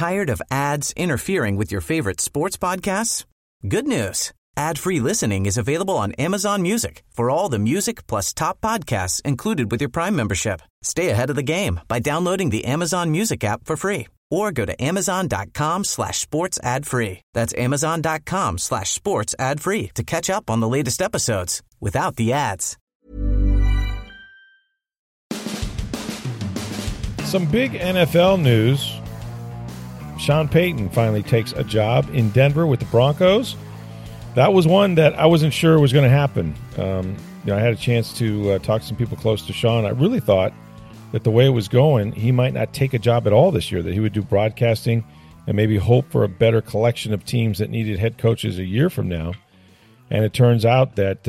Tired of ads interfering with your favorite sports podcasts? Good news. Ad-free listening is available on Amazon Music for all the music plus top podcasts included with your Prime membership. Stay ahead of the game by downloading the Amazon Music app for free or go to amazon.com/sports ad free. That's amazon.com/sports ad free to catch up on the latest episodes without the ads. Some big NFL news. Sean Payton finally takes a job in Denver with the Broncos. That was one that I wasn't sure was going to happen. I had a chance to talk to some people close to Sean. I really thought that the way it was going, he might not take a job at all this year, that he would do broadcasting and maybe hope for a better collection of teams that needed head coaches a year from now. And it turns out that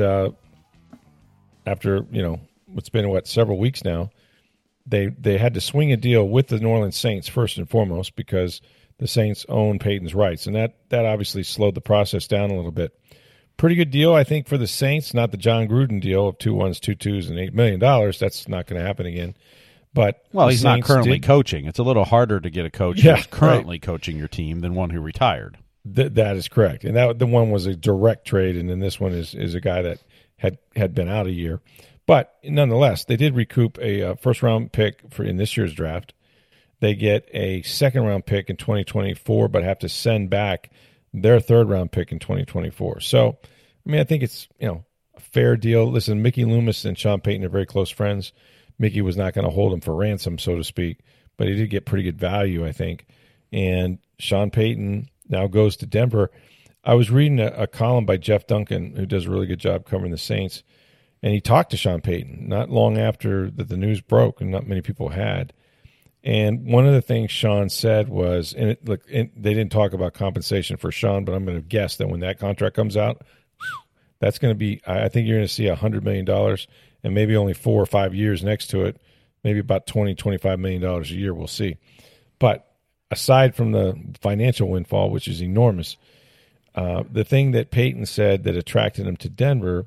after, it's been, several weeks now, they had to swing a deal with the New Orleans Saints first and foremost because the Saints own Peyton's rights. And that obviously slowed the process down a little bit. Pretty good deal, I think, for the Saints, not the John Gruden deal of 2 1s, 2 2s, and $8 million. That's not going to happen again. But he's Saints not currently coaching. It's a little harder to get a coach who's currently coaching your team than one who retired. That is correct. And the one was a direct trade, and then this one is a guy that had been out a year. But nonetheless, they did recoup a first-round pick in this year's draft. They get a second-round pick in 2024, but have to send back their third-round pick in 2024. So, I think it's a fair deal. Listen, Mickey Loomis and Sean Payton are very close friends. Mickey was not going to hold him for ransom, so to speak, but he did get pretty good value, I think. And Sean Payton now goes to Denver. I was reading a column by Jeff Duncan, who does a really good job covering the Saints, and he talked to Sean Payton not long after that the news broke, and not many people had. And one of the things Sean said was, they didn't talk about compensation for Sean, but I'm going to guess that when that contract comes out, that's going to be, I think you're going to see $100 million and maybe only 4 or 5 years next to it, maybe about $20, $25 million a year. We'll see. But aside from the financial windfall, which is enormous, the thing that Payton said that attracted him to Denver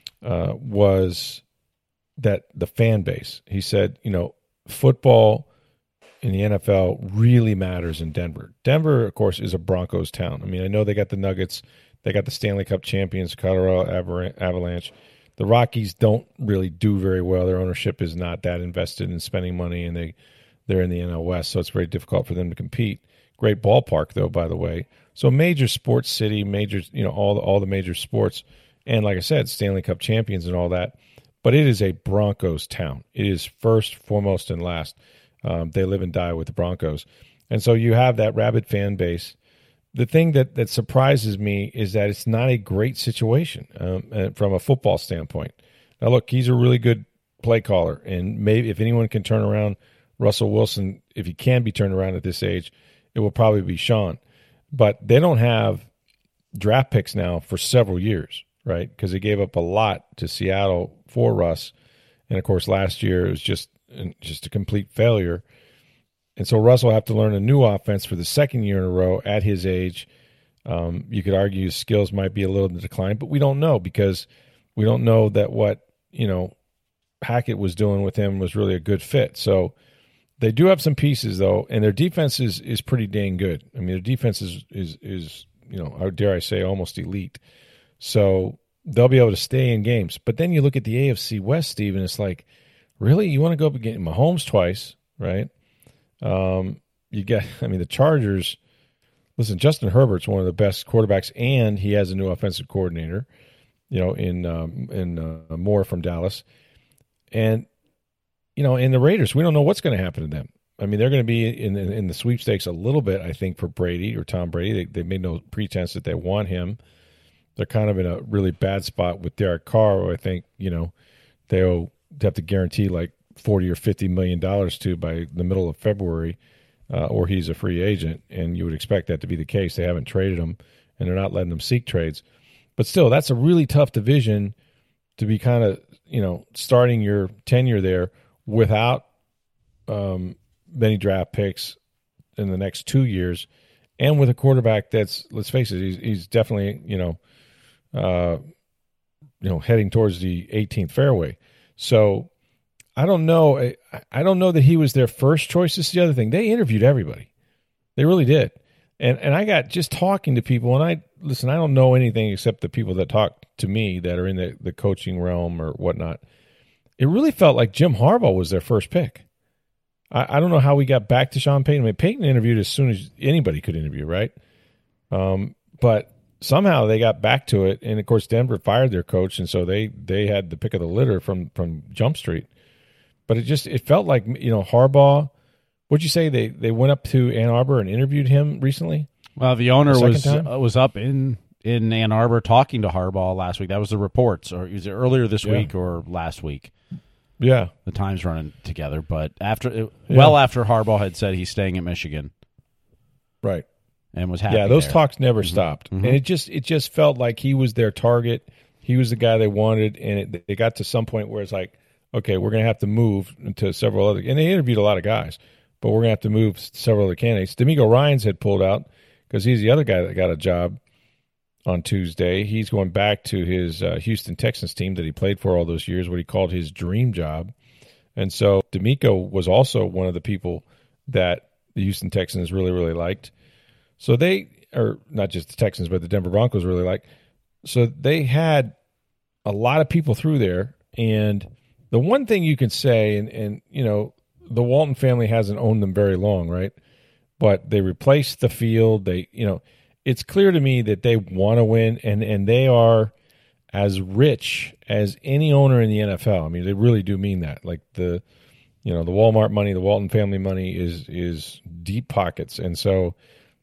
was that the fan base. He said, football in the NFL really matters in Denver. Denver, of course, is a Broncos town. I know they got the Nuggets. They got the Stanley Cup champions, Colorado Avalanche. The Rockies don't really do very well. Their ownership is not that invested in spending money, and they're in the NL West, so it's very difficult for them to compete. Great ballpark, though, by the way. So major sports city, all the major sports, and like I said, Stanley Cup champions and all that. But it is a Broncos town. It is first, foremost, and last. They live and die with the Broncos. And so you have that rabid fan base. The thing that surprises me is that it's not a great situation from a football standpoint. Now, look, he's a really good play caller, and maybe if anyone can turn around Russell Wilson, if he can be turned around at this age, it will probably be Sean. But they don't have draft picks now for several years, right? Because they gave up a lot to Seattle for Russ. And, of course, last year it was just a complete failure. And so Russ will have to learn a new offense for the second year in a row at his age. You could argue his skills might be a little in decline, but we don't know because we don't know that what, Hackett was doing with him was really a good fit. So they do have some pieces, though, and their defense is pretty dang good. Their defense is how dare I say, almost elite. So they'll be able to stay in games. But then you look at the AFC West, Steve, and it's like, really? You want to go up against Mahomes twice, right? You get, the Chargers. Listen, Justin Herbert's one of the best quarterbacks, and he has a new offensive coordinator, in Moore from Dallas, and in the Raiders, we don't know what's going to happen to them. They're going to be in the sweepstakes a little bit, I think, for Brady or Tom Brady. They made no pretense that they want him. They're kind of in a really bad spot with Derek Carr, who I think they'll have to guarantee like $40 or $50 million to by the middle of February, or he's a free agent, and you would expect that to be the case. They haven't traded him, and they're not letting them seek trades. But still, that's a really tough division to be kind of, starting your tenure there without many draft picks in the next 2 years, and with a quarterback that's, let's face it, he's definitely, heading towards the 18th fairway. So I don't know. I don't know that he was their first choice. This is the other thing. They interviewed everybody. They really did. And I got just talking to people, and I don't know anything except the people that talk to me that are in the coaching realm or whatnot. It really felt like Jim Harbaugh was their first pick. I don't know how we got back to Sean Payton. I mean, Payton interviewed as soon as anybody could interview, right? But somehow they got back to it, and of course Denver fired their coach, and so they had the pick of the litter from Jump Street. But it felt like, Harbaugh. What'd you say? They went up to Ann Arbor and interviewed him recently? Well, the owner was up in Ann Arbor talking to Harbaugh last week. That was the reports, or was it earlier this week or last week? Yeah, the time's running together. But after Harbaugh had said he's staying at Michigan, right, and was happy. Yeah, those there. talks never stopped, and it just felt like he was their target. He was the guy they wanted, and it got to some point where it's like, okay, we're going to have to move to several other. And they interviewed a lot of guys. But we're going to have to move several other candidates. D'Amico Ryans had pulled out because he's the other guy that got a job on Tuesday. He's going back to his Houston Texans team that he played for all those years, what he called his dream job. And so D'Amico was also one of the people that the Houston Texans really, really liked. So or not just the Texans, but the Denver Broncos really liked. So they had a lot of people through there. And the one thing you can say, and the Walton family hasn't owned them very long, right? But they replaced the field. It's clear to me that they want to win, and they are as rich as any owner in the NFL. I mean, they really do mean that. Like the Walmart money, the Walton family money is deep pockets, and so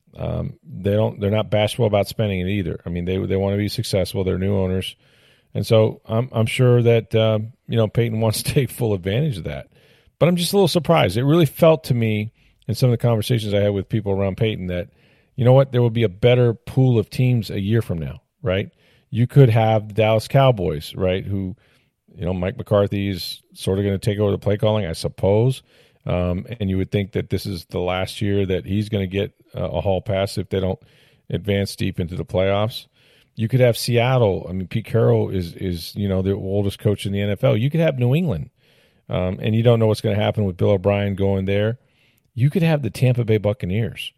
they're not bashful about spending it either. I mean, they want to be successful. They're new owners, and so I'm sure that Payton wants to take full advantage of that. But I'm just a little surprised. It really felt to me in some of the conversations I had with people around Payton that, there will be a better pool of teams a year from now, right? You could have the Dallas Cowboys, right, who, Mike McCarthy is sort of going to take over the play calling, I suppose. And you would think that this is the last year that he's going to get a hall pass if they don't advance deep into the playoffs. You could have Seattle. I mean, Pete Carroll is the oldest coach in the NFL. You could have New England. And you don't know what's going to happen with Bill O'Brien going there. You could have the Tampa Bay Buccaneers,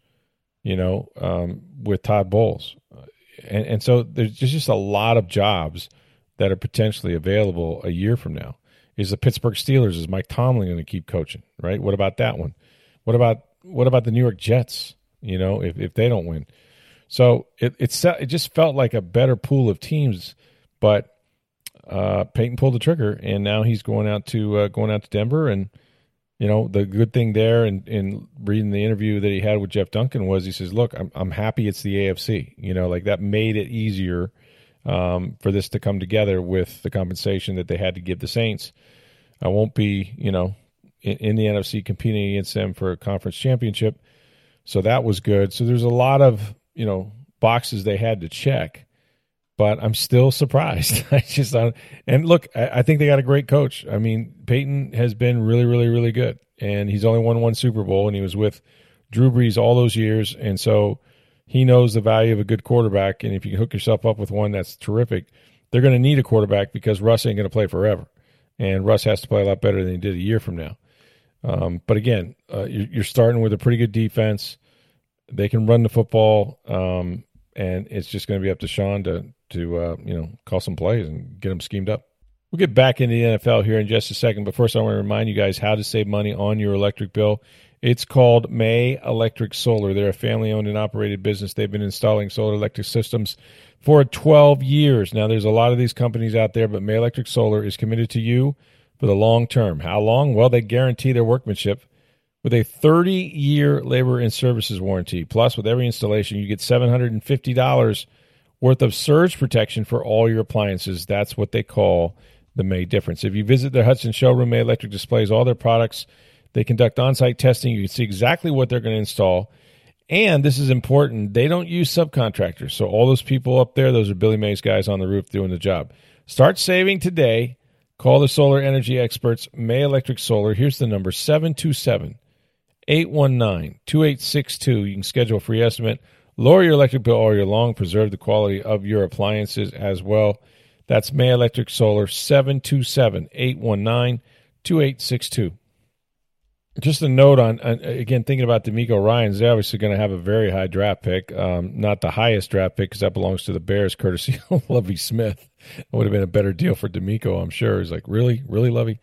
with Todd Bowles. And so there's just a lot of jobs that are potentially available a year from now. Is the Pittsburgh Steelers, is Mike Tomlin going to keep coaching, right? What about that one? What about the New York Jets, if they don't win? So it just felt like a better pool of teams, but Payton pulled the trigger, and now he's going out to Denver. And the good thing there, in reading the interview that he had with Jeff Duncan, was he says, "Look, I'm happy it's the AFC. Like that made it easier for this to come together with the compensation that they had to give the Saints. I won't be in the NFC competing against them for a conference championship, so that was good. So there's a lot of boxes they had to check." But I'm still surprised. And look, I think they got a great coach. I mean, Payton has been really, really, really good. And he's only won one Super Bowl, and he was with Drew Brees all those years. And so he knows the value of a good quarterback. And if you can hook yourself up with one that's terrific, they're going to need a quarterback because Russ ain't going to play forever. And Russ has to play a lot better than he did a year from now. But again, you're starting with a pretty good defense. They can run the football, and it's just going to be up to Sean to call some plays and get them schemed up. We'll get back into the NFL here in just a second, but first I want to remind you guys how to save money on your electric bill. It's called May Electric Solar. They're a family-owned and operated business. They've been installing solar electric systems for 12 years. Now, there's a lot of these companies out there, but May Electric Solar is committed to you for the long term. How long? Well, they guarantee their workmanship with a 30-year labor and services warranty. Plus, with every installation, you get $750 worth of surge protection for all your appliances. That's what they call the May difference. If you visit their Hudson showroom, May Electric displays all their products. They conduct on-site testing. You can see exactly what they're going to install. And this is important, they don't use subcontractors. So all those people up there, those are Billy Mays guys on the roof doing the job. Start saving today. Call the solar energy experts, May Electric Solar. Here's the number, 727-819-2862. You can schedule a free estimate. Lower your electric bill all year long. Preserve the quality of your appliances as well. That's May Electric Solar, 727-819-2862. Just a note on again, thinking about D'Amico Ryans, they're obviously going to have a very high draft pick. Not the highest draft pick because that belongs to the Bears, courtesy of Lovie Smith. It would have been a better deal for D'Amico, I'm sure. He's like, really, Lovie?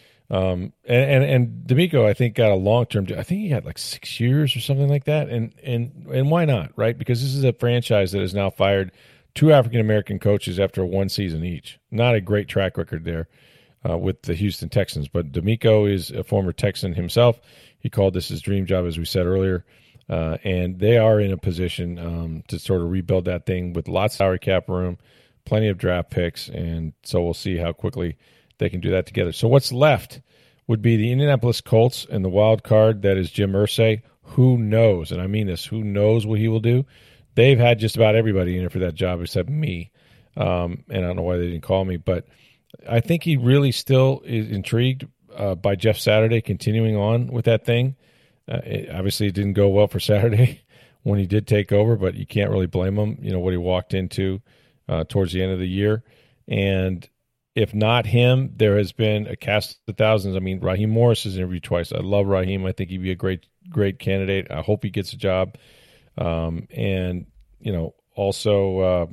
And D'Amico, I think, got a long-term deal. I think he had like 6 years or something like that. And why not, right? Because this is a franchise that has now fired 2 African-American coaches after 1 season each. Not a great track record there. With the Houston Texans. But D'Amico is a former Texan himself. He called this his dream job, as we said earlier. And they are in a position to sort of rebuild that thing with lots of salary cap room, plenty of draft picks, and so we'll see how quickly they can do that together. So what's left would be the Indianapolis Colts and the wild card that is Jim Irsay. Who knows? And I mean this, who knows what he will do? They've had just about everybody in it for that job except me. And I don't know why they didn't call me, but I think he really still is intrigued by Jeff Saturday continuing on with that thing. Obviously, it didn't go well for Saturday when he did take over, but you can't really blame him, what he walked into towards the end of the year. And if not him, there has been a cast of thousands. I mean, Raheem Morris has interviewed twice. I love Raheem. I think he'd be a great candidate. I hope he gets a job. And, also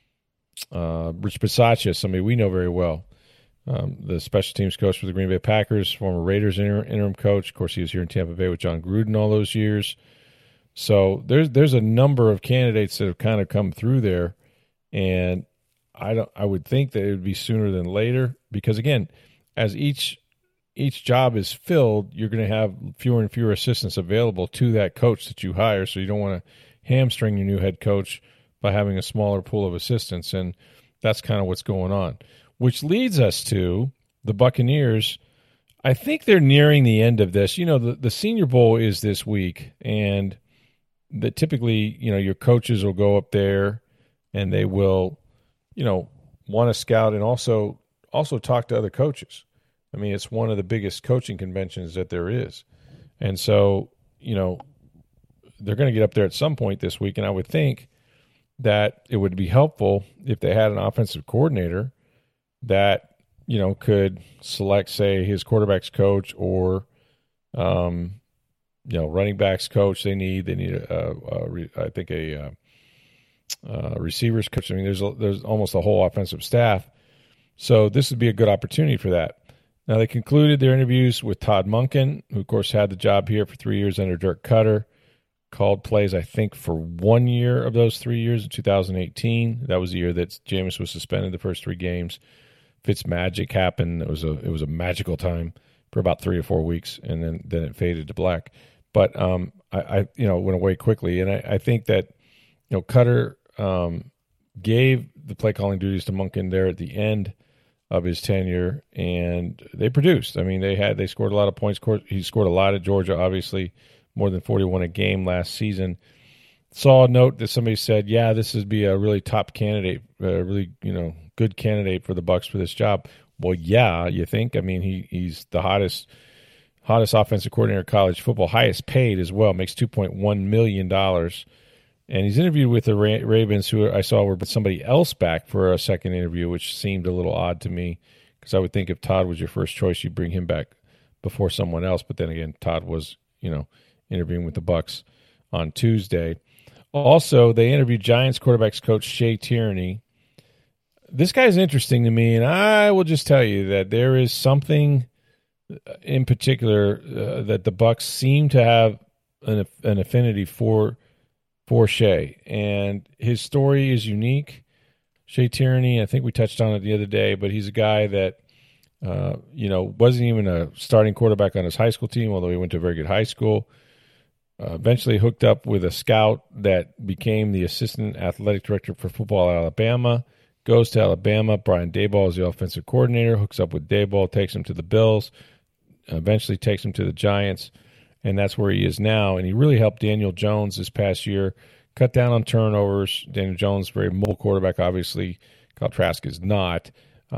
Rich Bisaccia, somebody we know very well. The special teams coach for the Green Bay Packers, former Raiders interim coach. Of course, he was here in Tampa Bay with John Gruden all those years. So there's a number of candidates that have kind of come through there, and I would think that it would be sooner than later because, again, as each job is filled, you're going to have fewer and fewer assistants available to that coach that you hire. So you don't want to hamstring your new head coach by having a smaller pool of assistants, and that's kind of what's going on. Which leads us to the Buccaneers. I think they're nearing the end of this. The Senior Bowl is this week, and typically, your coaches will go up there and they will, want to scout and also talk to other coaches. I mean, it's one of the biggest coaching conventions that there is. And so, they're going to get up there at some point this week, and I would think that it would be helpful if they had an offensive coordinator that, could select, say, his quarterback's coach or, running backs coach. They need I think a receivers coach. I mean, there's almost a whole offensive staff. So this would be a good opportunity for that. Now, they concluded their interviews with Todd Monken, who, of course, had the job here for 3 years under Dirk Cutter. Called plays, I think, for 1 year of those 3 years in 2018. That was the year that Jameis was suspended the first 3 games. Fitzmagic happened. It was a magical time for about 3 or 4 weeks, and then it faded to black. But I went away quickly, and I think that Cutter gave the play calling duties to Monken there at the end of his tenure, and they produced. I mean, they scored a lot of points. He scored a lot at Georgia, obviously. More than 41 a game last season. Saw a note that somebody said, yeah, this would be a really top candidate, really, good candidate for the Bucs for this job. Well, yeah, you think? I mean, he's the hottest offensive coordinator in college football, highest paid as well, makes $2.1 million. And he's interviewed with the Ravens, who I saw were somebody else back for a second interview, which seemed a little odd to me because I would think if Todd was your first choice, you'd bring him back before someone else. But then again, Todd was, interviewing with the Bucs on Tuesday. Also, they interviewed Giants quarterbacks coach Shea Tierney. This guy's interesting to me, and I will just tell you that there is something in particular that the Bucs seem to have an affinity for Shea, and his story is unique. Shea Tierney, I think we touched on it the other day, but he's a guy that wasn't even a starting quarterback on his high school team, although he went to a very good high school. Eventually hooked up with a scout that became the assistant athletic director for football at Alabama. Goes to Alabama. Brian Daboll is the offensive coordinator. Hooks up with Daboll, takes him to the Bills. Eventually takes him to the Giants, and that's where he is now. And he really helped Daniel Jones this past year cut down on turnovers. Daniel Jones, very mobile quarterback, obviously. Kyle Trask is not.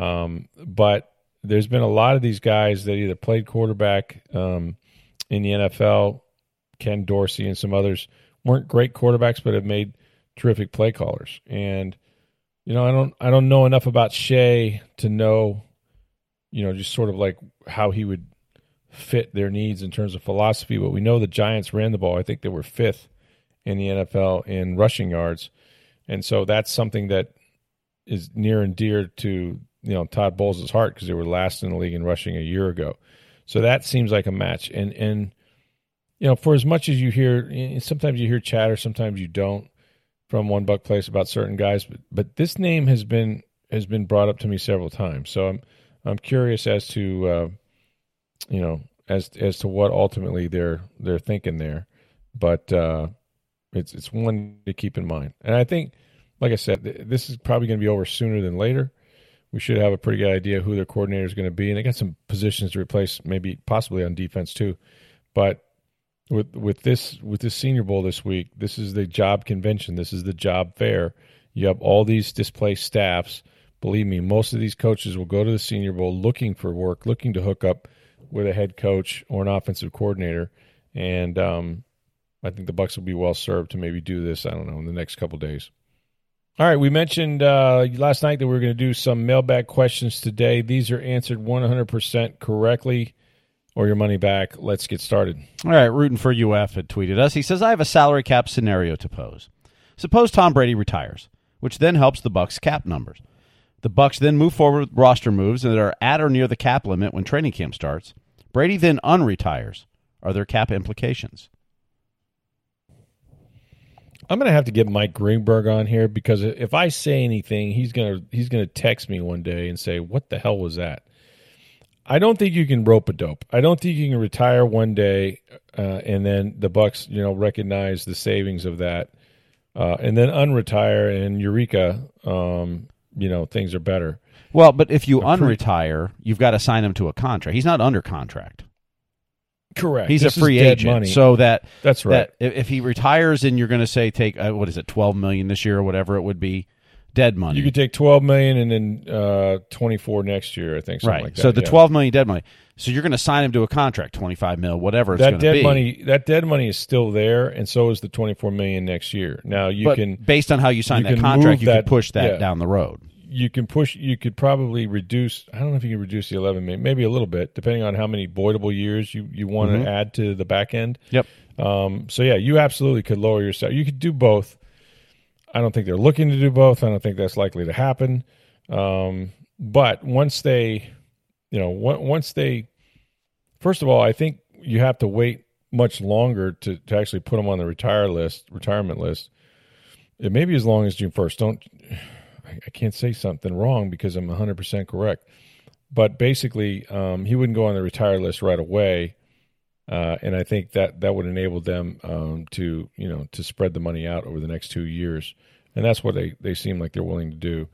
But there's been a lot of these guys that either played quarterback in the NFL. Ken Dorsey and some others weren't great quarterbacks, but have made terrific play callers. And I don't know enough about Shea to know, just sort of like how he would fit their needs in terms of philosophy. But we know the Giants ran the ball. I think they were 5th in the NFL in rushing yards. And so that's something that is near and dear to, Todd Bowles' heart, because they were last in the league in rushing a year ago. So that seems like a match. And for as much as you hear, sometimes you hear chatter, sometimes you don't, from One Buck Place about certain guys, but this name has been brought up to me several times. So I'm curious as to as to what ultimately they're thinking there. But it's one to keep in mind. And I think, like I said, this is probably going to be over sooner than later. We should have a pretty good idea who their coordinator is going to be, and they got some positions to replace, maybe possibly on defense too. But with this Senior Bowl this week, this is the job convention. This is the job fair. You have all these displaced staffs. Believe me, most of these coaches will go to the Senior Bowl looking for work, looking to hook up with a head coach or an offensive coordinator. And I think the Bucs will be well served to maybe do this, I don't know, in the next couple days. All right, we mentioned last night that we were going to do some mailbag questions today. These are answered 100% correctly, or your money back. Let's get started. All right, Rooting for UF had tweeted us. He says, I have a salary cap scenario to pose. Suppose Tom Brady retires, which then helps the Bucs' cap numbers. The Bucs then move forward with roster moves that are at or near the cap limit when training camp starts. Brady then unretires. Are there cap implications? I'm going to have to get Mike Greenberg on here, because if I say anything, he's going to text me one day and say, what the hell was that? I don't think you can rope-a-dope. I don't think you can retire one day and then the Bucs, recognize the savings of that and then unretire, and eureka, things are better. Well, but if you unretire, you've got to sign him to a contract. He's not under contract. Correct. He's a free agent, money. so that's right. That if he retires, and you're going to say take $12 million this year or whatever it would be, dead money. You could take $12 million and then $24 next year, I think. Something like that. So the $12 million dead money. So you're going to sign him to a contract, $25 million, whatever it's going to be. That dead money is still there, and so is the $24 million next year. Now based on how you sign that contract, you can push that down the road. You could probably reduce, I don't know if you can reduce the 11 million, maybe a little bit, depending on how many voidable years you want to add to the back end. Yep. So yeah, you absolutely could lower your salary. You could do both. I don't think they're looking to do both. I don't think that's likely to happen. But once they, first of all, I think you have to wait much longer to actually put them on the retirement list. It may be as long as June 1st. I can't say something wrong because I'm 100% correct. But basically, he wouldn't go on the retire list right away. And I think that would enable them to spread the money out over the next 2 years. And that's what they seem like they're willing to do.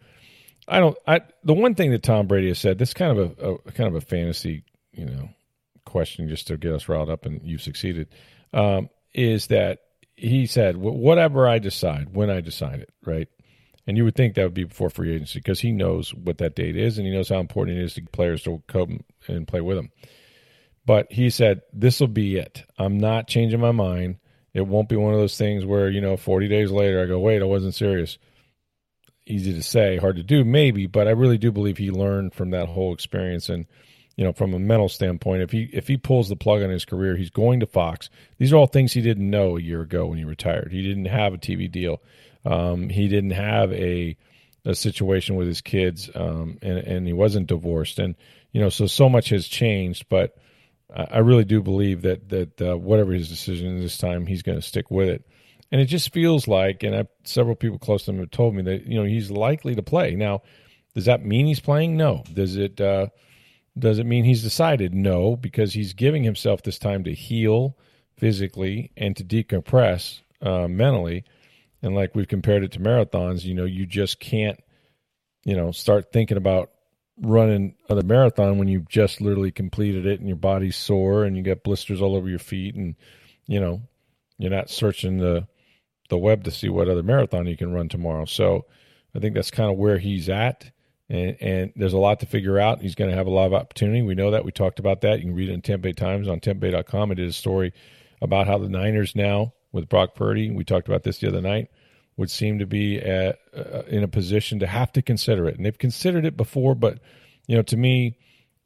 The one thing that Tom Brady has said, this is kind of a fantasy, question just to get us riled up, and you've succeeded, is that he said, whatever I decide, when I decide it, right? And you would think that would be before free agency, because he knows what that date is, and he knows how important it is to players to come and play with him. But he said, this will be it. I'm not changing my mind. It won't be one of those things where, 40 days later I go, wait, I wasn't serious. Easy to say, hard to do, maybe, but I really do believe he learned from that whole experience. And, from a mental standpoint, if he pulls the plug on his career, he's going to Fox. These are all things he didn't know a year ago when he retired. He didn't have a TV deal. He didn't have a situation with his kids, and he wasn't divorced. And, so much has changed, but I really do believe that whatever his decision is this time, he's going to stick with it. And it just feels like, and several people close to him have told me that, he's likely to play. Now, does that mean he's playing? No. Does it mean he's decided? No, because he's giving himself this time to heal physically and to decompress mentally. And like we've compared it to marathons, you just can't, start thinking about running a marathon when you've just literally completed it and your body's sore and you got blisters all over your feet, and, you're not searching the web to see what other marathon you can run tomorrow. So I think that's kind of where he's at. And there's a lot to figure out. He's going to have a lot of opportunity. We know that. We talked about that. You can read it in Tampa Bay Times on TampaBay.com. I did a story about how the Niners now, with Brock Purdy, we talked about this the other night, would seem to be in a position to have to consider it. And they've considered it before, but, to me,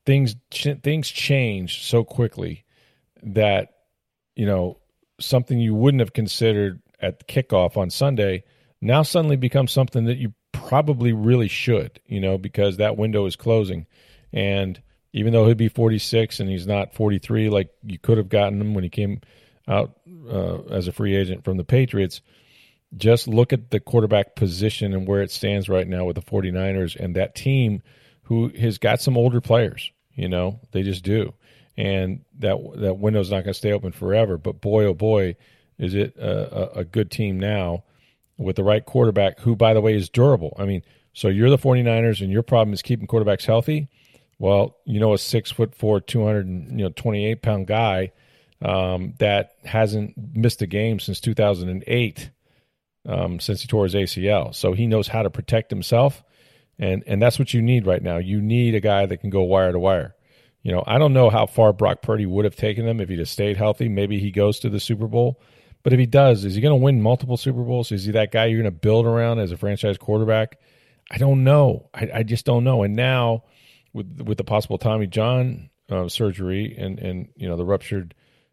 things change so quickly that, something you wouldn't have considered at the kickoff on Sunday now suddenly becomes something that you probably really should, because that window is closing. And even though he'd be 46 and he's not 43 like you could have gotten him when he came out as a free agent from the Patriots, just look at the quarterback position and where it stands right now with the 49ers and that team who has got some older players. They just do. And that window's not going to stay open forever. But boy, oh boy, is it a good team now with the right quarterback who, by the way, is durable. I mean, so you're the 49ers and your problem is keeping quarterbacks healthy. Well, a 6'4", 228-pound guy that hasn't missed a game since 2008, since he tore his ACL. So he knows how to protect himself, and that's what you need right now. You need a guy that can go wire to wire. I don't know how far Brock Purdy would have taken them if he'd have stayed healthy. Maybe he goes to the Super Bowl. But if he does, is he going to win multiple Super Bowls? Is he that guy you're going to build around as a franchise quarterback? I don't know. I just don't know. And now with the possible Tommy John surgery and the ruptured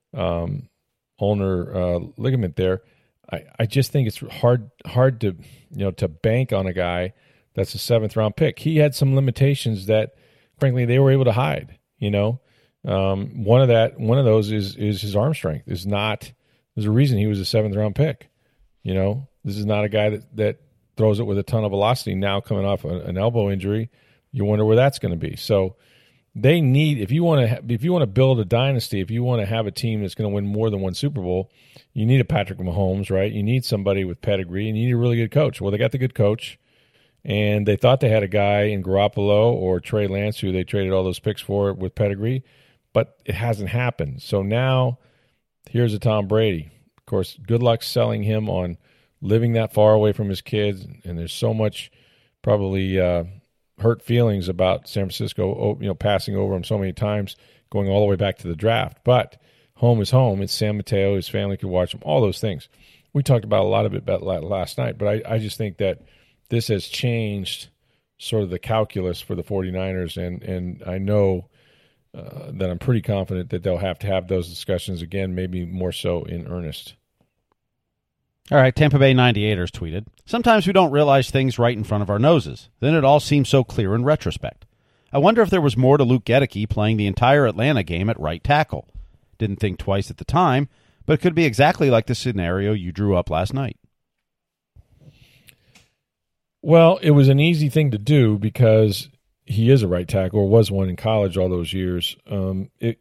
ulnar ligament there, I just think it's hard to to bank on a guy that's a 7th round pick. He had some limitations that, frankly, they were able to hide. One of those is his arm strength. There's a reason he was a 7th round pick. This is not a guy that throws it with a ton of velocity. Now coming off an elbow injury, you wonder where that's going to be. So they need, if you want to build a dynasty, if you want to have a team that's going to win more than one Super Bowl, you need a Patrick Mahomes, right? You need somebody with pedigree, and you need a really good coach. Well, they got the good coach, and they thought they had a guy in Garoppolo or Trey Lance, who they traded all those picks for, with pedigree, but it hasn't happened. So now here's a Tom Brady. Of course, good luck selling him on living that far away from his kids, and there's so much probably hurt feelings about San Francisco, passing over him so many times, going all the way back to the draft. But home is home. It's San Mateo. His family could watch him, all those things. We talked about a lot of it last night, but I just think that this has changed sort of the calculus for the 49ers, and I know that I'm pretty confident that they'll have to have those discussions again, maybe more so in earnest. All right, Tampa Bay 98ers tweeted, "Sometimes we don't realize things right in front of our noses. Then it all seems so clear in retrospect. I wonder if there was more to Luke Gedeke playing the entire Atlanta game at right tackle. Didn't think twice at the time, but it could be exactly like the scenario you drew up last night." Well, it was an easy thing to do because he is a right tackle, or was one in college all those years. It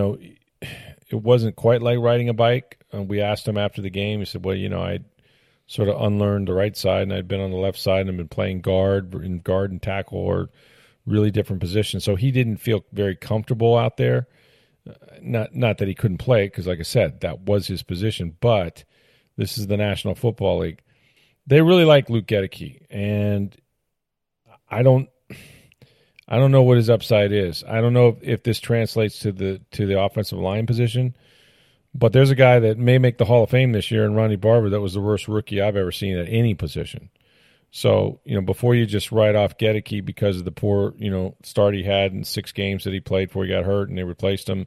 wasn't quite like riding a bike. We asked him after the game. He said, well, I'd sort of unlearned the right side, and I'd been on the left side and been playing guard and tackle, or really different positions. So he didn't feel very comfortable out there. Not that he couldn't play, because like I said, that was his position. But this is the National Football League. They really like Luke Gedeke, and I don't know what his upside is. I don't know if this translates to the offensive line position, but there's a guy that may make the Hall of Fame this year in Ronnie Barber that was the worst rookie I've ever seen at any position. So, before you just write off Gedeke because of the poor, start he had in 6 games that he played before he got hurt and they replaced him,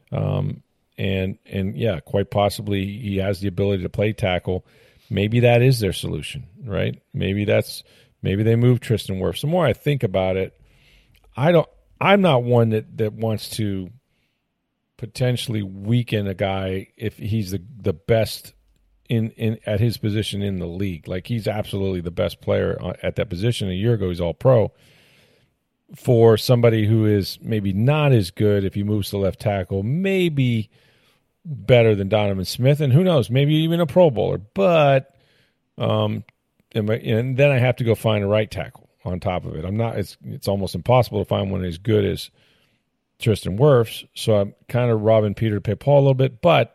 and yeah, quite possibly he has the ability to play tackle. Maybe that is their solution, right? Maybe they move Tristan Wirfs. The more I think about it, I'm not one that wants to potentially weaken a guy if he's the best in at his position in the league. Like, he's absolutely the best player at that position. A year ago, he's all pro. For somebody who is maybe not as good, if he moves to left tackle, maybe better than Donovan Smith, and who knows, maybe even a Pro Bowler. But and then I have to go find a right tackle on top of it. It's almost impossible to find one as good as Tristan Wirfs, so I'm kind of robbing Peter to pay Paul a little bit. But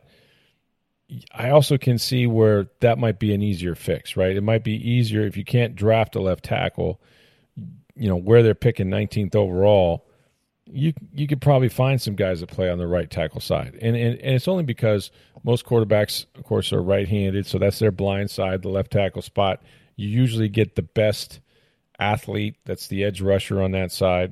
I also can see where that might be an easier fix, right? It might be easier if you can't draft a left tackle, where they're picking 19th overall. You could probably find some guys that play on the right tackle side. And it's only because most quarterbacks, of course, are right-handed, so that's their blind side, the left tackle spot. You usually get the best athlete, that's the edge rusher on that side,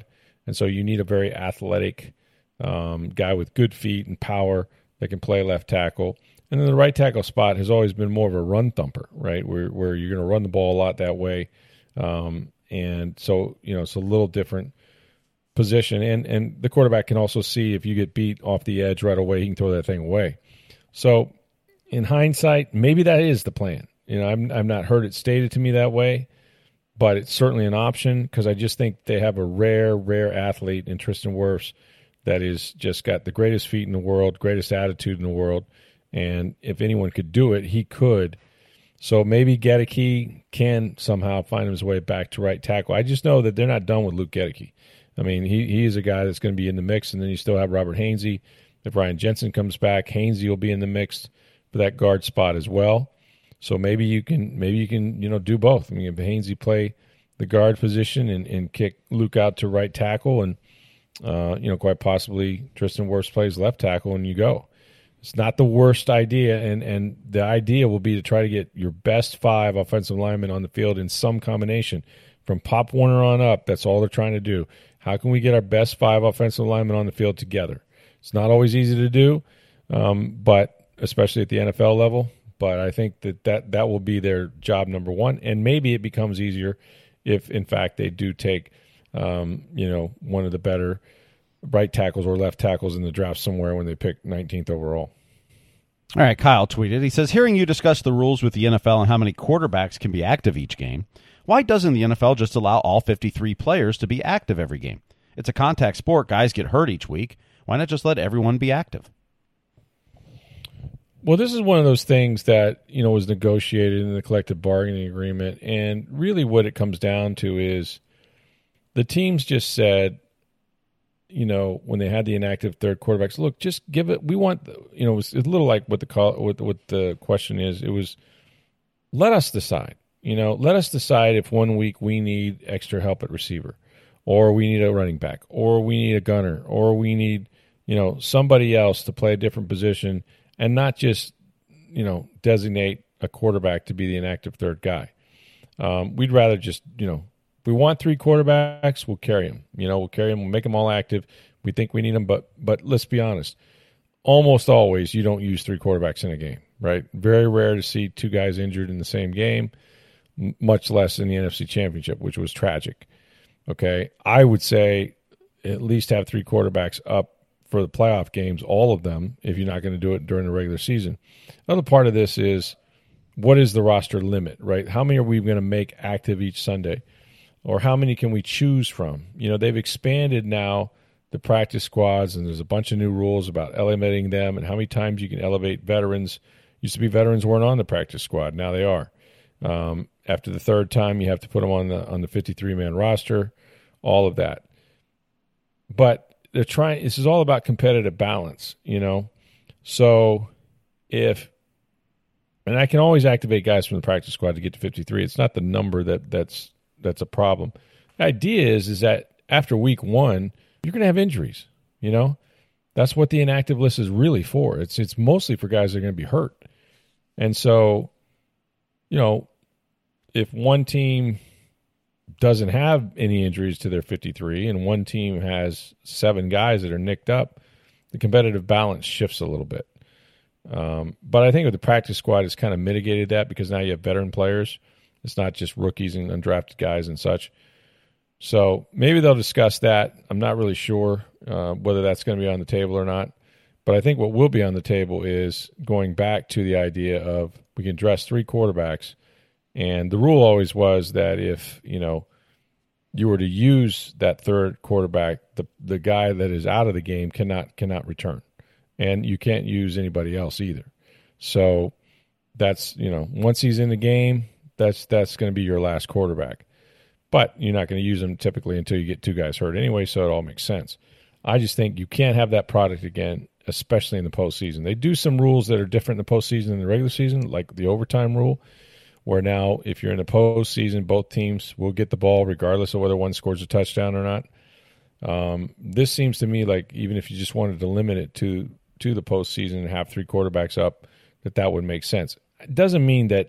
And so you need a very athletic guy with good feet and power that can play left tackle. And then the right tackle spot has always been more of a run thumper, right, where you're going to run the ball a lot that way. And so, it's a little different position. And the quarterback can also see if you get beat off the edge right away, he can throw that thing away. So in hindsight, maybe that is the plan. I've not heard it stated to me that way, but it's certainly an option because I just think they have a rare athlete in Tristan Wirfs that is just got the greatest feet in the world, greatest attitude in the world. And if anyone could do it, he could. So maybe Goedeke can somehow find his way back to right tackle. I just know that they're not done with Luke Goedeke. I mean, he is a guy that's going to be in the mix, and then you still have Robert Hainsey. If Ryan Jensen comes back, Hainsey will be in the mix for that guard spot as well. So maybe you can do both. I mean, if Hainsey play the guard position and kick Luke out to right tackle, and quite possibly Tristan Wirfs plays left tackle, and you go. It's not the worst idea, and the idea will be to try to get your best 5 offensive linemen on the field in some combination. From Pop Warner on up, that's all they're trying to do. How can we get our best 5 offensive linemen on the field together? It's not always easy to do, but especially at the NFL level. But I think that will be their job number one, and maybe it becomes easier if, in fact, they do take one of the better right tackles or left tackles in the draft somewhere when they pick 19th overall. All right, Kyle tweeted. He says, hearing you discuss the rules with the NFL and how many quarterbacks can be active each game, why doesn't the NFL just allow all 53 players to be active every game? It's a contact sport. Guys get hurt each week. Why not just let everyone be active? Well, this is one of those things that, was negotiated in the collective bargaining agreement. And really what it comes down to is the teams just said, when they had the inactive third quarterbacks, look, just give it. We want, it was a little like what the question is. It was, let us decide. Let us decide if 1 week we need extra help at receiver, or we need a running back, or we need a gunner, or we need, somebody else to play a different position, and not just, designate a quarterback to be the inactive third guy. We'd rather just, we want 3 quarterbacks, we'll carry them. We'll carry them, we'll make them all active. We think we need them, but let's be honest. Almost always you don't use 3 quarterbacks in a game, right? Very rare to see 2 guys injured in the same game, much less in the NFC Championship, which was tragic. Okay, I would say at least have 3 quarterbacks up for the playoff games, all of them, if you're not going to do it during the regular season. Another part of this is, what is the roster limit, right? How many are we going to make active each Sunday? Or how many can we choose from? They've expanded now the practice squads, and there's a bunch of new rules about elevating them and how many times you can elevate veterans. Used to be veterans weren't on the practice squad. Now they are. After the 3rd time, you have to put them on the 53-man roster, all of that. But they're trying. This is all about competitive balance, So and I can always activate guys from the practice squad to get to 53. It's not the number that's a problem. The idea is that after week 1, you're going to have injuries. That's what the inactive list is really for. It's mostly for guys that are going to be hurt. And so, if one team doesn't have any injuries to their 53 and one team has 7 guys that are nicked up, the competitive balance shifts a little bit. But I think with the practice squad, it's kind of mitigated that because now you have veteran players. It's not just rookies and undrafted guys and such. So maybe they'll discuss that. I'm not really sure whether that's going to be on the table or not. But I think what will be on the table is going back to the idea of we can dress 3 quarterbacks. And the rule always was that if, you were to use that 3rd quarterback, the guy that is out of the game cannot return. And you can't use anybody else either. So that's, once he's in the game, that's going to be your last quarterback. But you're not going to use him typically until you get 2 guys hurt anyway, so it all makes sense. I just think you can't have that product again, especially in the postseason. They do some rules that are different in the postseason than the regular season, like the overtime rule, where now if you're in the postseason, both teams will get the ball regardless of whether one scores a touchdown or not. This seems to me like even if you just wanted to limit it to the postseason and have 3 quarterbacks up, that would make sense. It doesn't mean that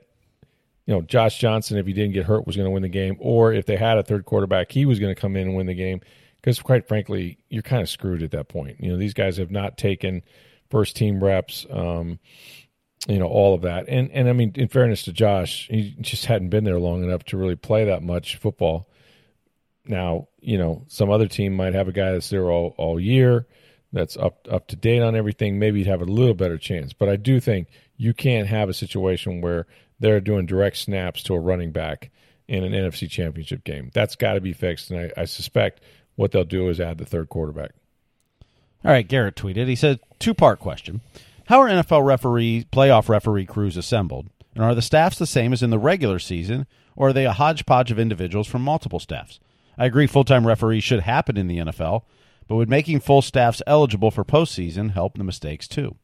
Josh Johnson, if he didn't get hurt, was going to win the game, or if they had a 3rd quarterback, he was going to come in and win the game, because quite frankly, you're kind of screwed at that point. These guys have not taken first team reps, all of that. And I mean, in fairness to Josh, he just hadn't been there long enough to really play that much football. Now, some other team might have a guy that's there all year, that's up to date on everything. Maybe you'd have a little better chance. But I do think you can't have a situation where they're doing direct snaps to a running back in an NFC Championship game. That's got to be fixed, and I suspect what they'll do is add the third quarterback. All right, Garrett tweeted. He said, two-part question. How are NFL playoff referee crews assembled? And are the staffs the same as in the regular season, or are they a hodgepodge of individuals from multiple staffs? I agree full-time referees should happen in the NFL, but would making full staffs eligible for postseason help the mistakes too?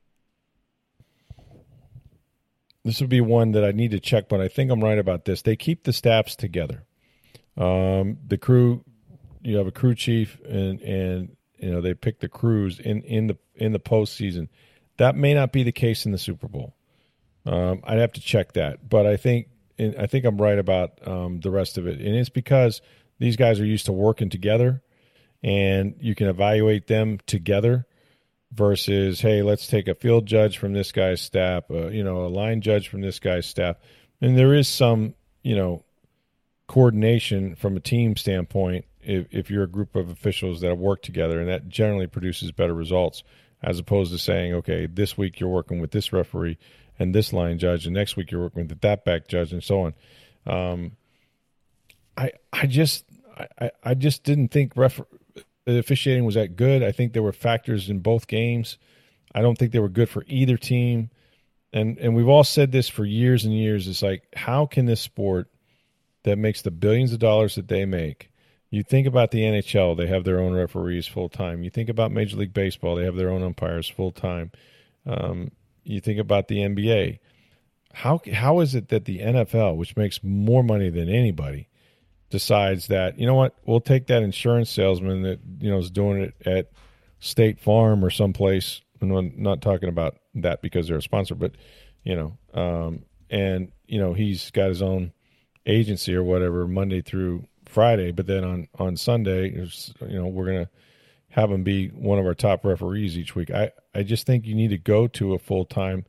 This would be one that I need to check, but I think I'm right about this. They keep the staffs together. The crew, you have a crew chief, and they pick the crews in the postseason. That may not be the case in the Super Bowl. I'd have to check that, but I think I'm right about the rest of it, and it's because these guys are used to working together, and you can evaluate them together. Versus, hey, let's take a field judge from this guy's staff, a line judge from this guy's staff. And there is some, coordination from a team standpoint if you're a group of officials that have worked together, and that generally produces better results as opposed to saying, okay, this week you're working with this referee and this line judge, and next week you're working with that back judge and so on. I just didn't think the officiating was that good. I think there were factors in both games. I don't think they were good for either team. And we've all said this for years and years. It's like, how can this sport that makes the billions of dollars that they make, you think about the NHL, they have their own referees full-time. You think about Major League Baseball, they have their own umpires full-time. You think about the NBA. How is it that the NFL, which makes more money than anybody, decides that, you know what, we'll take that insurance salesman that, is doing it at State Farm or someplace, and I'm not talking about that because they're a sponsor, but, he's got his own agency or whatever Monday through Friday, but then on Sunday, we're going to have him be one of our top referees each week. I just think you need to go to a full-time,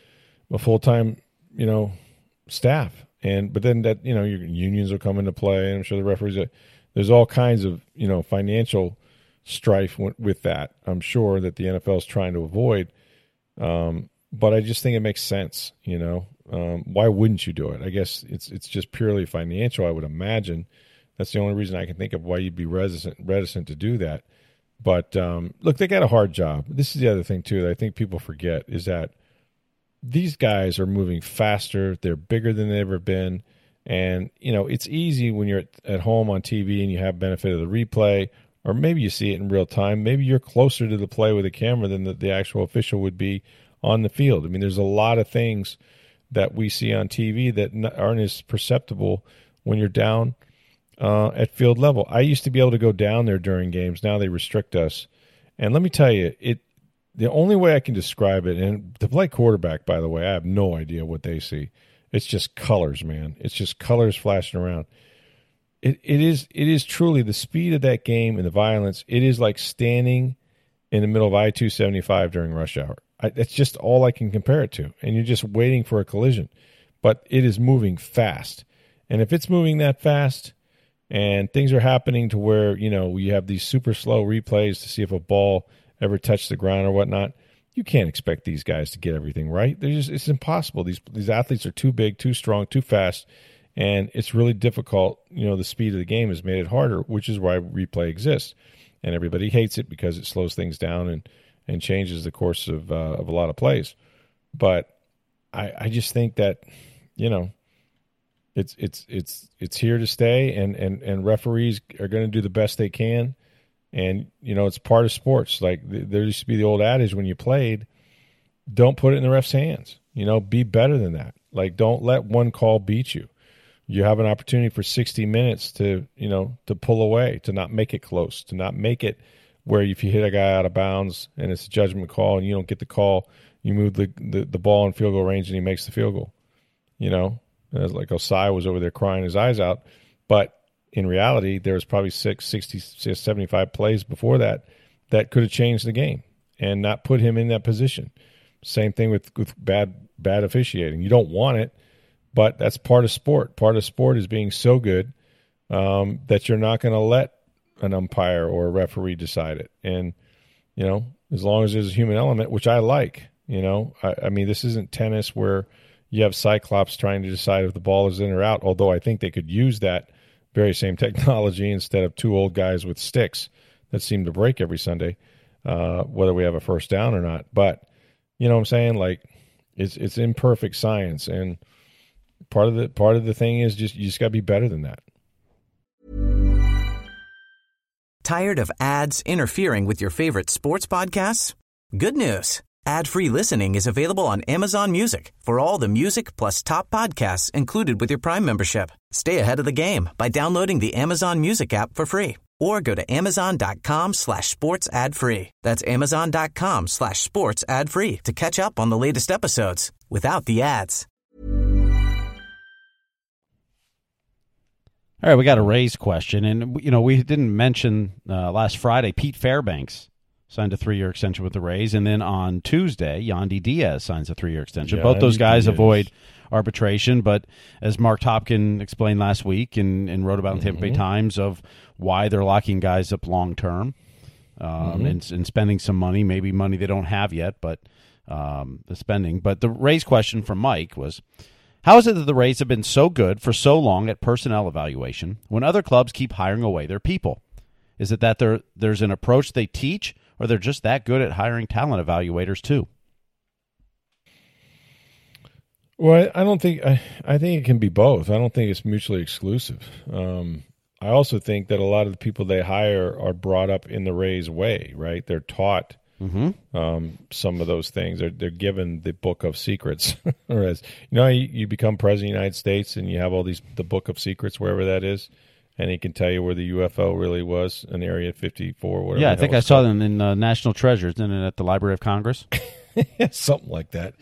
staff. But then that, your unions will come into play, and I'm sure the referees, there's all kinds of, financial strife with that. I'm sure that the NFL is trying to avoid. But I just think it makes sense, why wouldn't you do it? I guess it's just purely financial, I would imagine. That's the only reason I can think of why you'd be reticent to do that. But look, they got a hard job. This is the other thing, too, that I think people forget is that these guys are moving faster. They're bigger than they've ever been. And, it's easy when you're at home on TV and you have benefit of the replay, or maybe you see it in real time. Maybe you're closer to the play with a camera than the actual official would be on the field. I mean, there's a lot of things that we see on TV that aren't as perceptible when you're down at field level. I used to be able to go down there during games. Now they restrict us. And let me tell you, the only way I can describe it, and to play quarterback, by the way, I have no idea what they see. It's just colors, man. It's just colors flashing around. It is truly the speed of that game and the violence. It is like standing in the middle of I-275 during rush hour. That's just all I can compare it to. And you're just waiting for a collision. But it is moving fast. And if it's moving that fast and things are happening to where, you have these super slow replays to see if a ball ever touch the ground or whatnot, you can't expect these guys to get everything right. It's impossible. These athletes are too big, too strong, too fast, and it's really difficult. The speed of the game has made it harder, which is why replay exists. And everybody hates it because it slows things down and changes the course of a lot of plays. But I just think that, it's here to stay, and referees are going to do the best they can. And, it's part of sports. Like, there used to be the old adage when you played, don't put it in the ref's hands. Be better than that. Like, don't let one call beat you. You have an opportunity for 60 minutes to pull away, to not make it close, to not make it where if you hit a guy out of bounds and it's a judgment call and you don't get the call, you move the ball in field goal range and he makes the field goal. Like Osai was over there crying his eyes out. But in reality, there was probably 60, 75 plays before that could have changed the game and not put him in that position. Same thing with bad officiating. You don't want it, but that's part of sport. Part of sport is being so good that you're not going to let an umpire or a referee decide it. And, as long as there's a human element, which I like, I mean, this isn't tennis where you have Cyclops trying to decide if the ball is in or out, although I think they could use that very same technology instead of two old guys with sticks that seem to break every Sunday, whether we have a first down or not. But, you know what I'm saying? Like, it's imperfect science, and part of the thing is you just got to be better than that. Tired of ads interfering with your favorite sports podcasts? Good news. Ad-free listening is available on Amazon Music for all the music plus top podcasts included with your Prime membership. Stay ahead of the game by downloading the Amazon Music app for free or go to amazon.com/sports ad free. That's amazon.com/sports ad free to catch up on the latest episodes without the ads. All right, we got a Rays question, and we didn't mention last Friday Pete Fairbanks signed a 3-year extension with the Rays, and then on Tuesday Yandy Diaz signs a 3-year extension. Both those guys avoid arbitration, but as Mark Topkin explained last week and wrote about in Tampa Bay Times of why they're locking guys up long term and spending some money, maybe money they don't have yet, but the spending. But the Rays question from Mike was, how is it that the Rays have been so good for so long at personnel evaluation when other clubs keep hiring away their people? Is it that there's an approach they teach, or they're just that good at hiring talent evaluators too? Well, I don't think I think it can be both. I don't think it's mutually exclusive. I also think that a lot of the people they hire are brought up in the Rays way, right? They're taught some of those things. They're given the book of secrets. Whereas, you become president of the United States and you have all the book of secrets, wherever that is, and he can tell you where the UFO really was in Area 54, whatever. Yeah, I think I saw them in National Treasures, isn't it, at the Library of Congress? Something like that.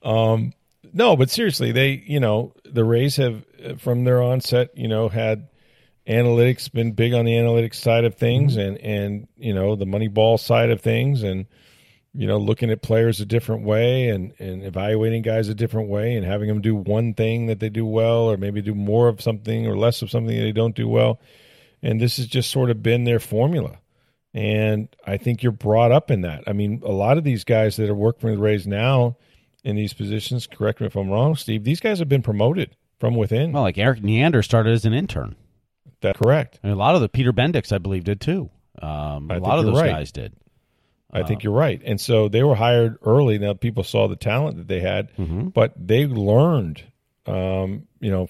No, but seriously, the Rays have, from their onset, had analytics, been big on the analytics side of things, and the Moneyball side of things, and looking at players a different way and evaluating guys a different way and having them do one thing that they do well, or maybe do more of something or less of something that they don't do well. And this has just sort of been their formula. And I think you're brought up in that. I mean, a lot of these guys that are working for the Rays now in these positions, correct me if I'm wrong, Steve, these guys have been promoted from within. Well, like Eric Neander started as an intern. That's correct. And a lot of the Peter Bendix, I believe, did too. A lot of those guys did. I think you're right. And so they were hired early. Now people saw the talent that they had, but they learned, from,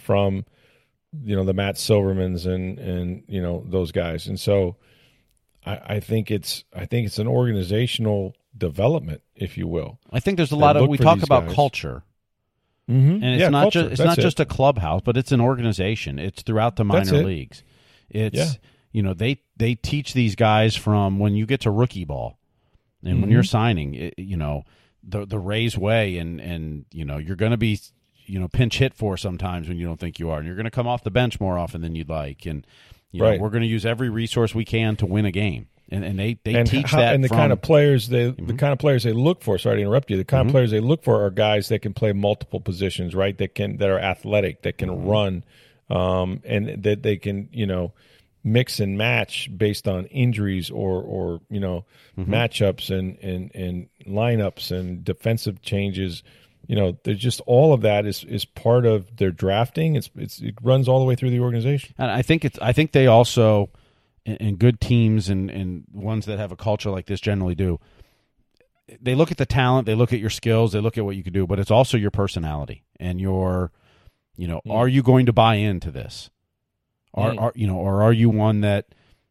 the Matt Silvermans and those guys. And so I think it's an organizational development, if you will. I think there's a lot of, we talk about culture. And it's not just a clubhouse, but it's an organization. It's throughout the minor leagues. It's they teach these guys from when you get to rookie ball, and when you're signing, the Rays way, and you're going to be pinch hit for sometimes when you don't think you are, and you're going to come off the bench more often than you'd like, and we're going to use every resource we can to win a game. And they teach that. And the kind of players they look for. Sorry to interrupt you. The kind of players they look for are guys that can play multiple positions, right? That are athletic, that can run, and that they can mix and match based on injuries or matchups and lineups and defensive changes. There's just all of that is part of their drafting. It runs all the way through the organization. And I think they also. And good teams and ones that have a culture like this generally do. They look at the talent, they look at your skills, they look at what you can do, but it's also your personality and your, are you going to buy into this? Or are you one that,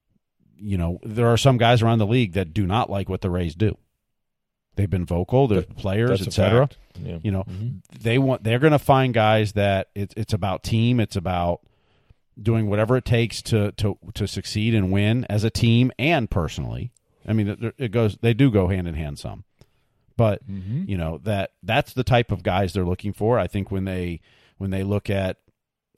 there are some guys around the league that do not like what the Rays do. They've been vocal, they're players, etc. Yeah. They're going to find guys that it's about team, it's about doing whatever it takes to succeed and win as a team and personally. I mean, they do go hand in hand some, but that's the type of guys they're looking for. I think when they look at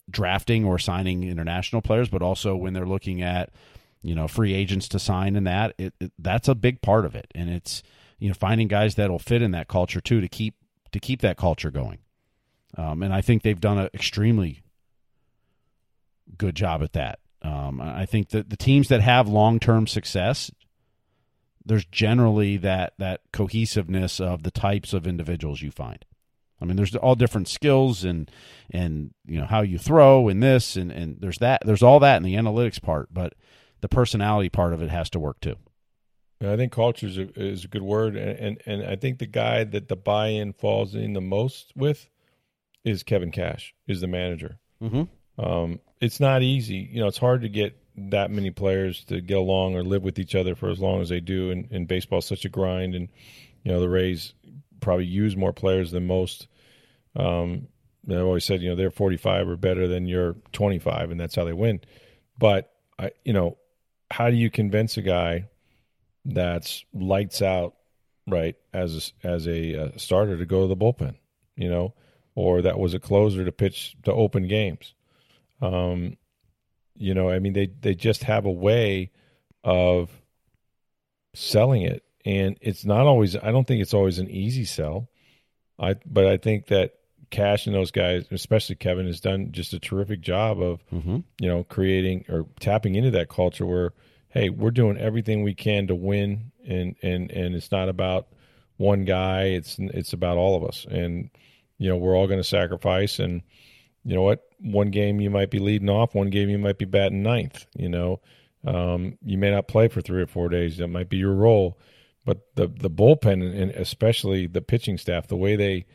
drafting or signing international players, but also when they're looking at, free agents to sign and that's a big part of it. And it's, finding guys that'll fit in that culture too, to keep that culture going. And I think they've done an extremely good job at that. I think that the teams that have long-term success, there's generally that cohesiveness of the types of individuals you find. I mean, there's all different skills and how you throw and this and there's all that in the analytics part, but the personality part of it has to work too. I think culture is a good word, and I think the guy that the buy-in falls in the most with is Kevin Cash, is the manager. Mm-hmm. It's not easy. It's hard to get that many players to get along or live with each other for as long as they do, and baseball is such a grind, and the Rays probably use more players than most. I've always said, they're 45 or better than you're 25, and that's how they win. But how do you convince a guy that's lights out, right, as a starter to go to the bullpen, or that was a closer to pitch to open games? I mean, they just have a way of selling it, and it's not always. I don't think it's always an easy sell. But I think that Cash and those guys, especially Kevin, has done just a terrific job of, creating or tapping into that culture where, hey, we're doing everything we can to win, and it's not about one guy. It's about all of us, and we're all going to sacrifice. And you know what? One game you might be leading off, one game you might be batting ninth. You may not play for 3 or 4 days. That might be your role. But the bullpen, and especially the pitching staff, the way they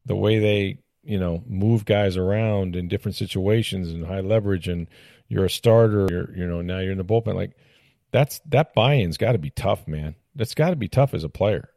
move guys around in different situations and high leverage, and you're a starter, now you're in the bullpen, like that buy-in's got to be tough, man. That's got to be tough as a player.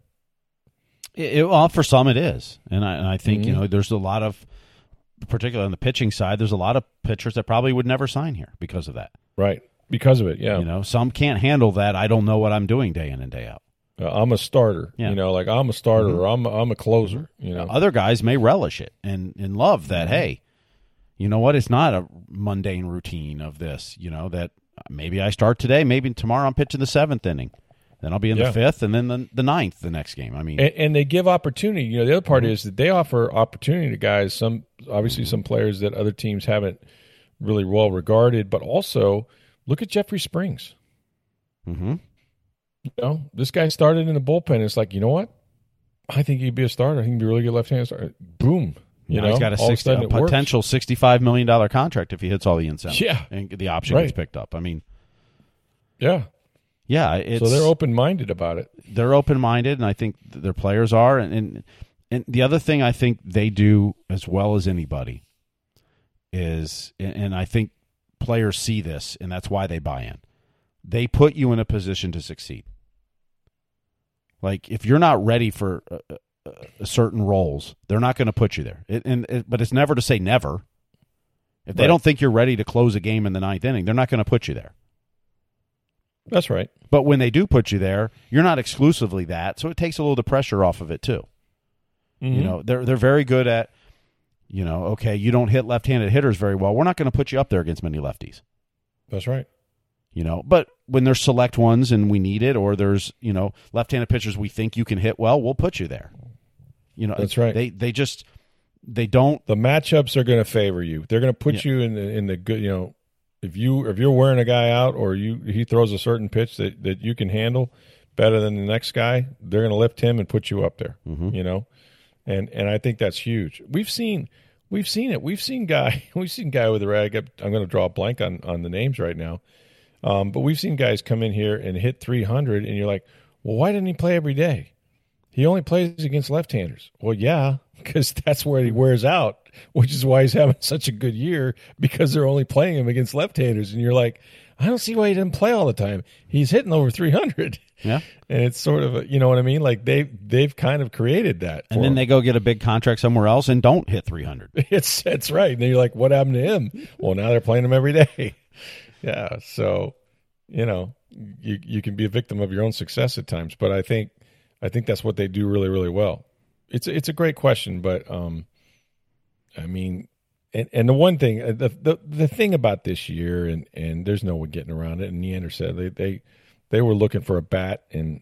Well, for some it is, and I think Mm-hmm. there's a lot of, particularly on the pitching side, there's a lot of pitchers that probably would never sign here because of that. Right, because of it, yeah. Some can't handle that. I don't know what I'm doing day in and day out. I'm a starter, Yeah. like I'm a starter, Mm-hmm. or I'm a closer, Other guys may relish it and love that, hey, you know what, it's not a mundane routine of this, that maybe I start today, maybe tomorrow I'm pitching the 7th inning. Then I'll be in the 5th, and then the 9th the next game. I mean, and they give opportunity. The other part is that they offer opportunity to guys, some players that other teams haven't really well regarded, but also look at Jeffrey Springs. mm-hmm. This guy started in the bullpen. It's like, you know what? I think he'd be a starter. I think he'd be a really good left-handed starter. Boom. He's got a potential $65 million contract if he hits all the incentives. Yeah. And the option gets picked up. I mean, yeah. So they're open-minded about it. They're open-minded, and I think their players are. And the other thing I think they do as well as anybody is, and I think players see this, and that's why they buy in, they put you in a position to succeed. Like, if you're not ready for certain roles, they're not going to put you there. But it's never to say never. If they don't think you're ready to close a game in the 9th inning, they're not going to put you there. That's right. But when they do put you there, you're not exclusively that, so it takes a little of the pressure off of it too. Mm-hmm. They're very good at, okay, you don't hit left-handed hitters very well. We're not going to put you up there against many lefties. That's right. But when there's select ones and we need it, or there's, left-handed pitchers we think you can hit well, we'll put you there. That's right. They don't. The matchups are going to favor you. They're going to put you in the good, if you're wearing a guy out, or he throws a certain pitch that you can handle better than the next guy, they're going to lift him and put you up there. Mm-hmm. And I think that's huge. We've seen it. We've seen guy with the rag. I'm going to draw a blank on the names right now. But we've seen guys come in here and hit 300, and you're like, well, why didn't he play every day? He only plays against left-handers. Well, yeah, because that's where he wears out, which is why he's having such a good year, because they're only playing him against left-handers. And you're like, I don't see why he didn't play all the time. He's hitting over 300. Yeah. And it's sort of, you know what I mean? Like they've kind of created that. And then they go get a big contract somewhere else and don't hit 300. It's right. And then you're like, what happened to him? Well, now they're playing him every day. Yeah. So, you can be a victim of your own success at times, but I think that's what they do really, really well. It's a great question, but I mean, And the one thing, the thing about this year, and there's no one getting around it. And Neander said they were looking for a bat, and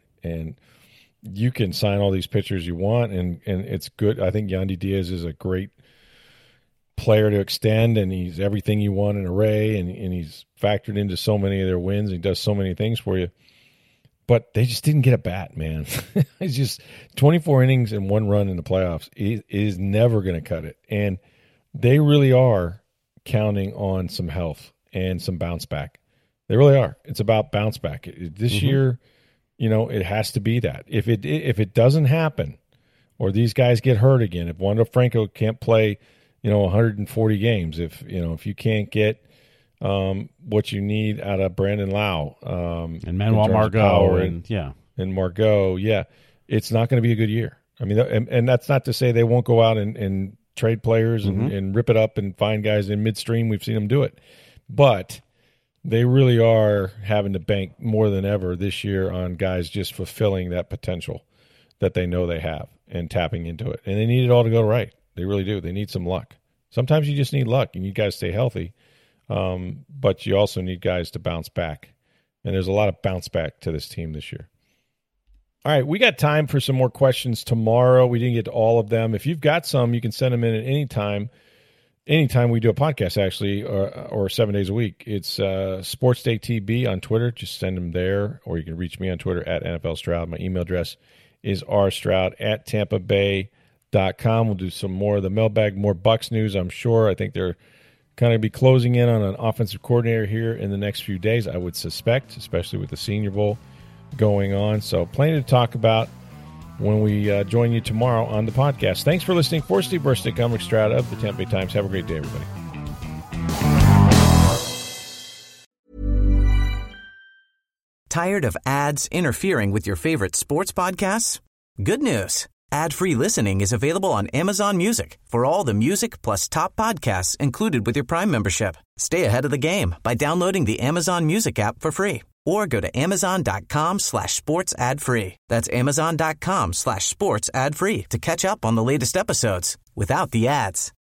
you can sign all these pitchers you want, and it's good. I think Yandy Diaz is a great player to extend, and he's everything you want in a Ray, and he's factored into so many of their wins. He does so many things for you. But they just didn't get a bat, man. It's just 24 innings and 1 run in the playoffs is never going to cut it. And they really are counting on some health and some bounce back. They really are. It's about bounce back. This year, it has to be that. If it doesn't happen, or these guys get hurt again, if Wander Franco can't play, 140 games, if you can't get what you need out of Brandon Lau and Manuel Margot and Margot, it's not going to be a good year. I mean, and that's not to say they won't go out and trade players and rip it up and find guys in midstream. We've seen them do it, but they really are having to bank more than ever this year on guys just fulfilling that potential that they know they have and tapping into it. And they need it all to go right. They really do. They need some luck. Sometimes you just need luck. You need guys to stay healthy. But you also need guys to bounce back. And there's a lot of bounce back to this team this year. All right, we got time for some more questions tomorrow. We didn't get to all of them. If you've got some, you can send them in at any time. Anytime we do a podcast, actually, or 7 days a week. It's Sports Day TB on Twitter. Just send them there. Or you can reach me on Twitter at NFL Stroud. My email address is rstroud@tampabay.com. We'll do some more of the mailbag, more Bucs news, I'm sure. I think they're kind of be closing in on an offensive coordinator here in the next few days, I would suspect, especially with the Senior Bowl going on. So plenty to talk about when we join you tomorrow on the podcast. Thanks for listening. For Steve Burstick, I'm Rick Stroud of the Tampa Bay Times. Have a great day, everybody. Tired of ads interfering with your favorite sports podcasts? Good news. Ad-free listening is available on Amazon Music for all the music plus top podcasts included with your Prime membership. Stay ahead of the game by downloading the Amazon Music app for free or go to amazon.com/sports ad free. That's amazon.com/sports ad free to catch up on the latest episodes without the ads.